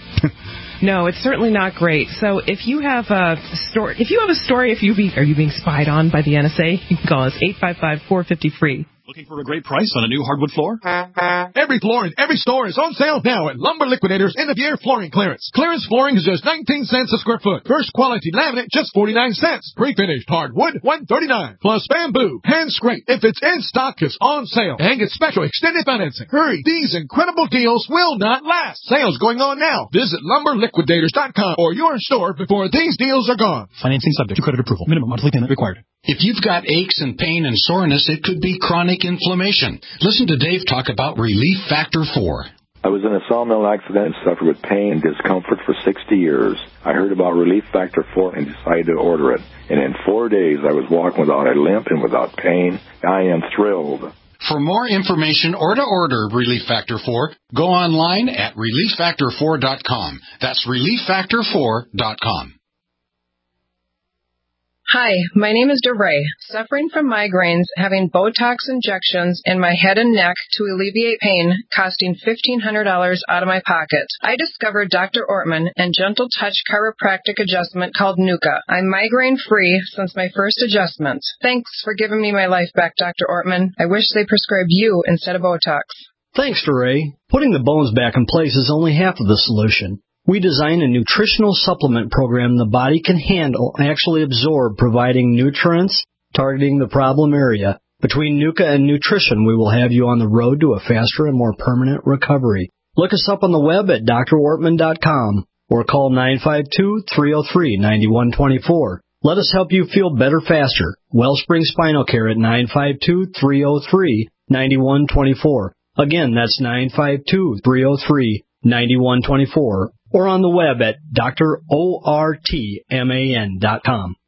No, it's certainly not great. So if you have a story, if you have a story, if you be, are you being spied on by the N S A? You can call us eight five five, four five zero, free. Looking for a great price on a new hardwood floor? Every floor in every store is on sale now at Lumber Liquidators end of year flooring clearance. Clearance flooring is just nineteen cents a square foot. First quality laminate just forty-nine cents. Pre-finished hardwood one thirty-nine. Plus bamboo, hand scrape. If it's in stock, it's on sale. And get special extended financing. Hurry, these incredible deals will not last. Sales going on now. Visit lumber liquidators dot com or your store before these deals are gone. Financing subject to credit approval. Minimum monthly payment required. If you've got aches and pain and soreness, it could be chronic inflammation. Listen to Dave talk about Relief Factor four. I was in a sawmill accident and suffered with pain and discomfort for sixty years. I heard about Relief Factor four and decided to order it. And in four days, I was walking without a limp and without pain. I am thrilled. For more information or to order Relief Factor four, go online at relief factor four dot com. That's relief factor four dot com. Hi, my name is DeRay, suffering from migraines, having Botox injections in my head and neck to alleviate pain, costing fifteen hundred dollars out of my pocket. I discovered Doctor Ortman and Gentle Touch chiropractic adjustment called Nuka. I'm migraine-free since my first adjustment. Thanks for giving me my life back, Doctor Ortman. I wish they prescribed you instead of Botox. Thanks, DeRay. Putting the bones back in place is only half of the solution. We designed a nutritional supplement program the body can handle and actually absorb, providing nutrients, targeting the problem area. Between Nuka and nutrition, we will have you on the road to a faster and more permanent recovery. Look us up on the web at d r ortman dot com or call nine five two, three oh three, nine one two four. Let us help you feel better faster. Wellspring Spinal Care at nine five two, three oh three, nine one two four. Again, that's nine five two, three oh three, nine one two four. Or on the web at D R O R T M A N dot com.